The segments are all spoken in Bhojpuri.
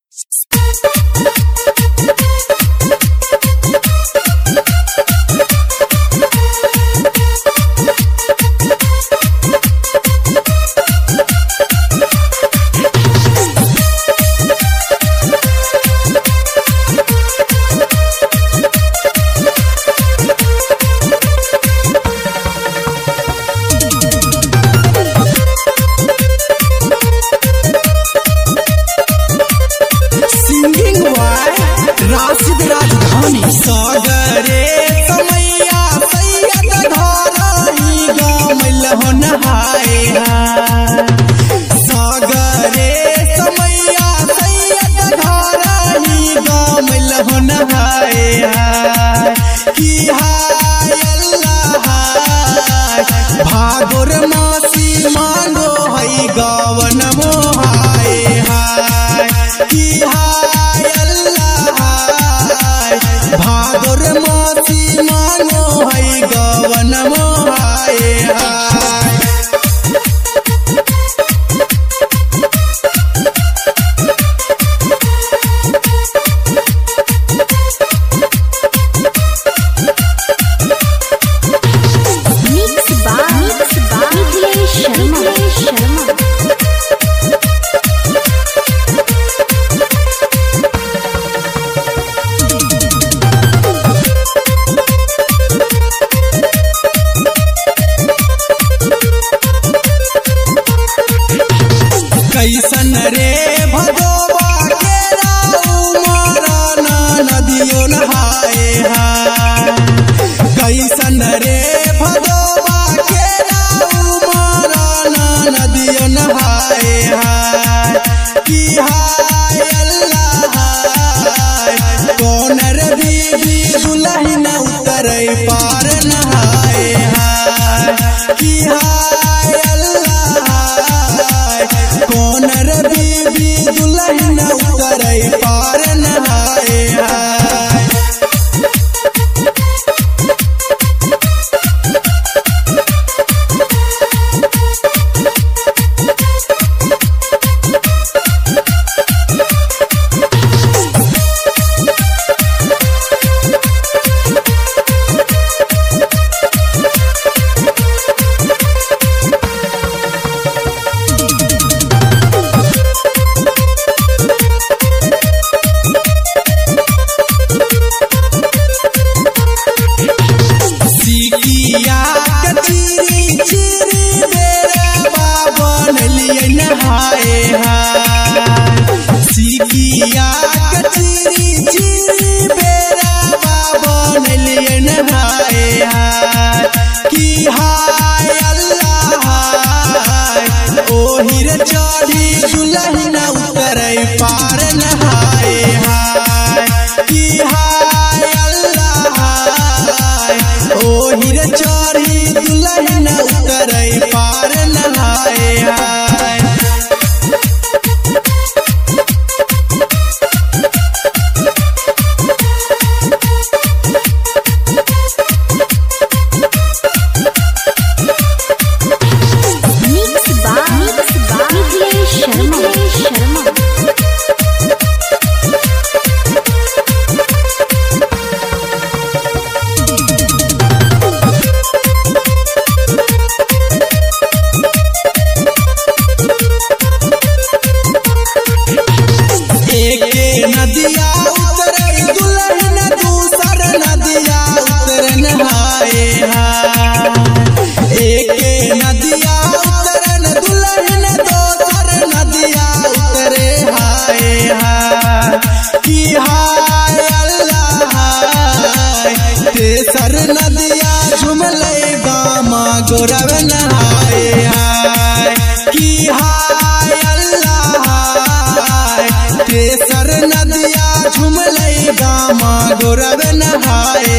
सागरे समैया सैयद धरही गमल हो नहाए सागरे समैया सैयद धरही गमल हो नहाए कि हाय अल्लाह भागोर मासी मांगो है गवन मोहाए कि हाय अल्लाह भागोर मासी मांगो है गवन मोहाए कैसन रे भगवा के उमर नदियों नहाए कैसन रे भगवा के उमर नदियों नहाए कि हाय अल्लाह कौन रे बीबी दुल्हन उतरे पार नहाए कि हाय अल्लाह कौन रे बीबी दुल्हन उतरे पार नहाए सिकिया कचीरी चिरी बेरे बाबन लिए नहाए सिकिया कचीरी चिरी बेरे बाबन लिए नहाए कि हाय अल्लाह ओहिर चढ़ी दुल्हन उतरे पार नहाए कि हाय अल्लाह ओहिर चढ़ी दुल्हन उतरे पार नहाए नदिया उतरे दुल्हन दूसर नदिया उतरे नहाए एक नदिया उतरन दुल्हन दोसर नदिया उतरे हाय कि हाय अल्लाह तेसर नदिया झुमले गामा गोरव नहाए कि हाय अल्लाह तेसर नदिया झुमले गामा गोरव नहाए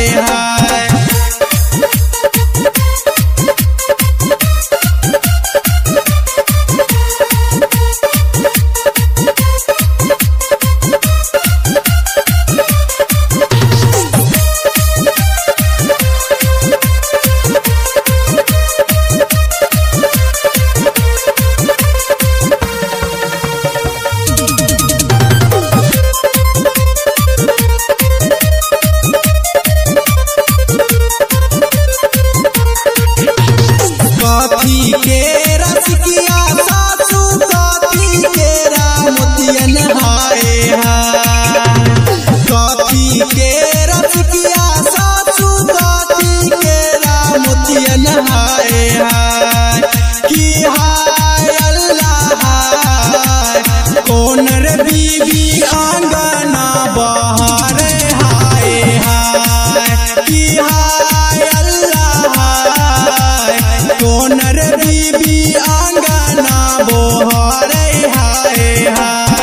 हाय हाय कथी के रसिकिया सासू कथी के रामतियन हाय हाय कि हाय अल्लाह हाय कौन रे बीबी आंगना बहारे हाय हाय कि हाय अल्लाह हाय कौन रे बीबी आंगना बहारे हाय हाय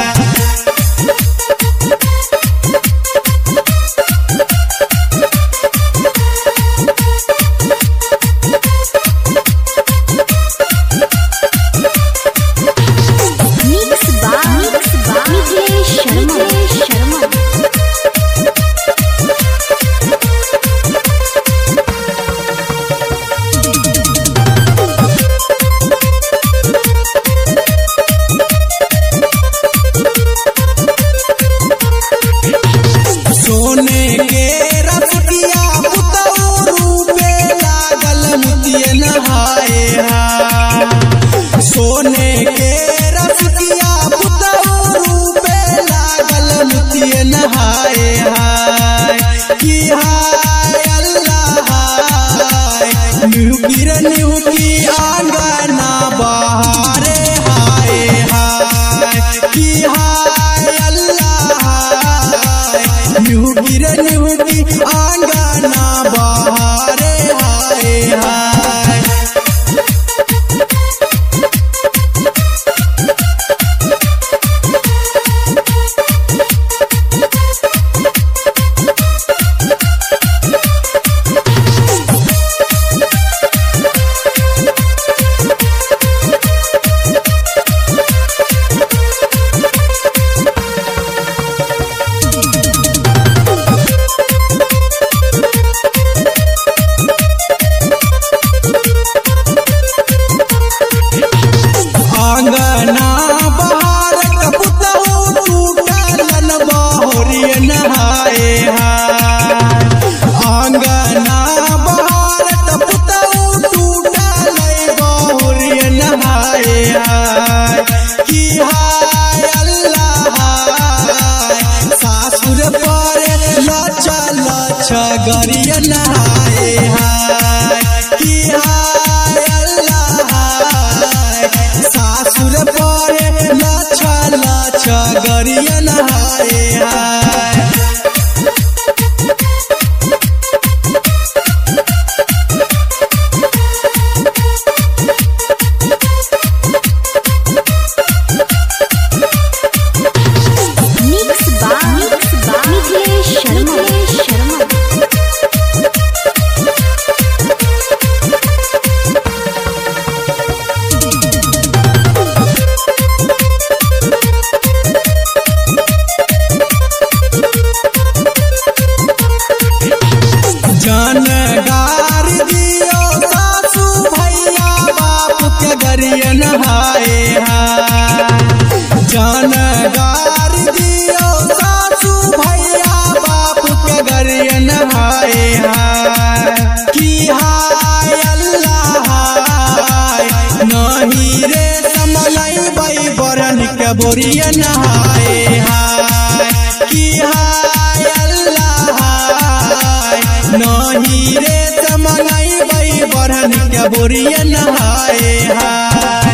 सोने के रसिकिया पुतौ रूपे लागल मुतियन हाय हाय सोने के रसिकिया पुतौ रूपे लागल मुतियन हाय हाय कि हाय अल्लाह हाय न्यूकीर न्यूकी आंगना बहारे हाय हाय कि हाय अल्लाह हाय न्यूकीर न्यूकी आंगना बहारे हाय हाय आंगना बहार कपुतौ टूटलन बहुरियन हाय हाय आंगना बहार कपुतौ टूटल बहुरियन हाय हाय कि हाय अल्लाह हाय सासुर पर लचा लचा गरियन हाय हाय कि हाय अल्लाह हाय सासुर पर लचा लचा गरियन हाय हाय जानगार दियो सासू भैया बाप के गरियन हाय हाय जानगार दियो सासू भैया बाप के गरियन हाय हाय कि हाय अल्लाह हाय नहीं रे समलई बरन के बोरियन हाय हाय कि हाय अल्लाह हाय नहीं रे समलई बरन के बोरियन हाय हाय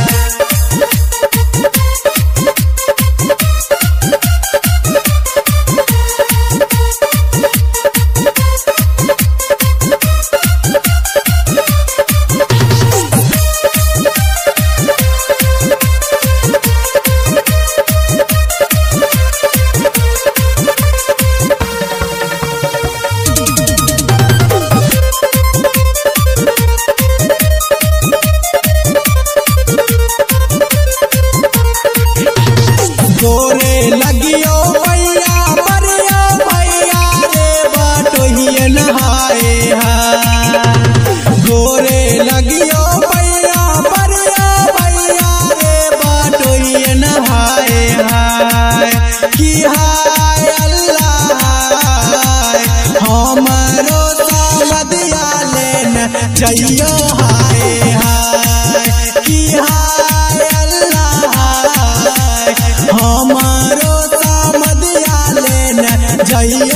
जइयो हाय हाय कि हाय अल्लाह हाय हमारो भैया